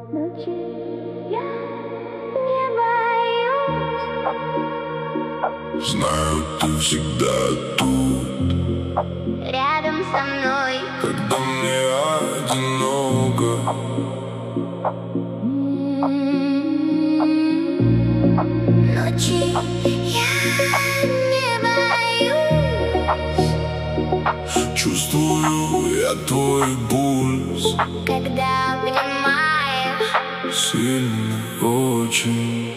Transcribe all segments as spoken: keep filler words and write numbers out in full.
Ночи я не боюсь. Знаю, ты всегда тут, Рядом со мной, когда мне одиноко. Ночи я не боюсь. Чувствую я твой пульс, Когда обнимаешь, сильно очень.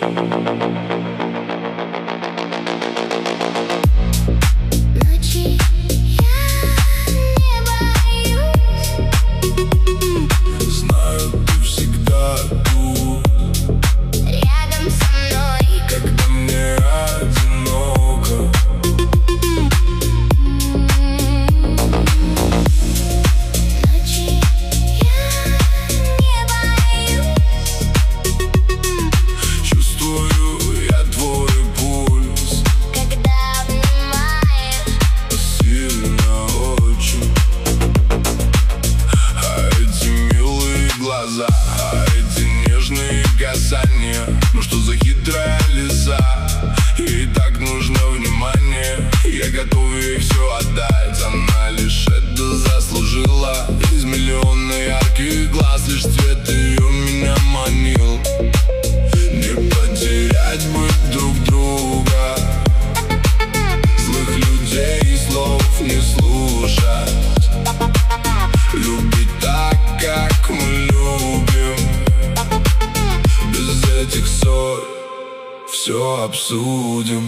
ночи я не боюсь. Знаю, ты всегда тут, Рядом со мной, когда мне одиноко. ночи я не боюсь. Чувствую я твой пульс, Когда обнимаешь, сильно очень. А эти милые глаза, а эти нежные касания, ну что за хитрая лиса? Ей так нужно внимание, я готов ей все отдать. Она лишь это заслужила. Из миллиона ярких глаз лишь цвет ее меня манил. Не потерять бы друг друга, злых людей и слов не слушать, любить так, как мы любим, без этих ссор все обсудим.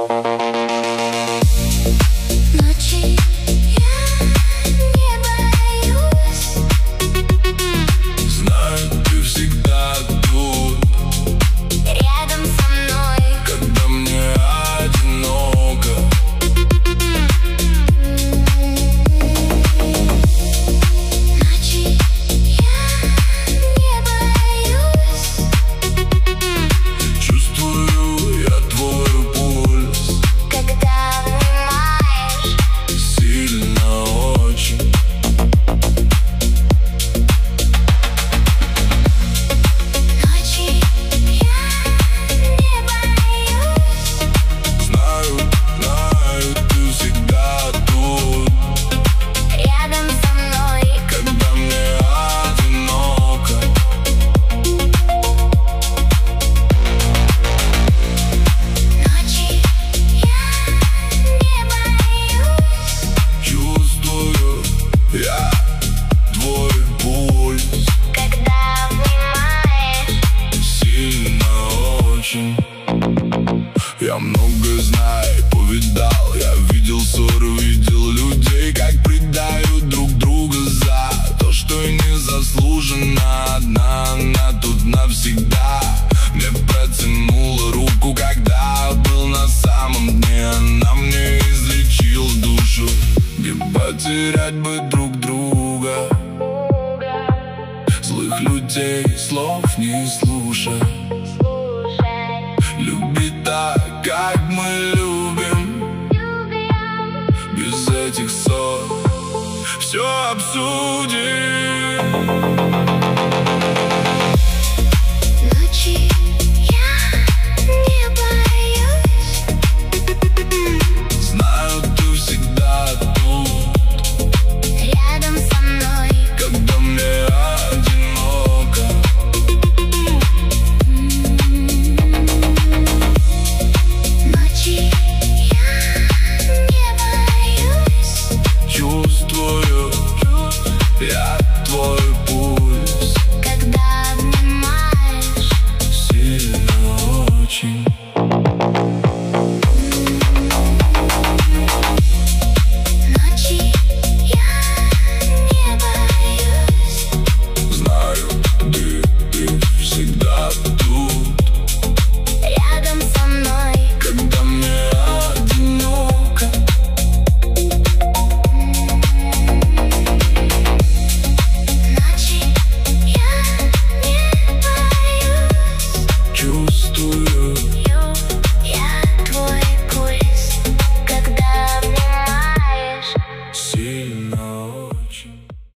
ночи я не боюсь. Знаю, ты всегда тут, Рядом со мной, когда мне одиноко. ночи я не боюсь. Чувствую я твой пульс, Когда обнимаешь, сильно очень. ночи я не боюсь. Знаю, знаю, ты всегда тут, Рядом со мной, когда мне одиноко. ночи я не боюсь. Чувствую я твой пульс, Когда обнимаешь, сильно очень. Я много знаю, повидал, я видел ссоры, видел людей, как предают друг друга за то, что и не заслуженно. Одна она тут навсегда мне протянула руку, когда был на самом дне. Она мне излечила душу, не потерять бы друг друга, злых людей слов не слушать, слушай, любить так, как мы любим, любим. без этих ссор все обсудим.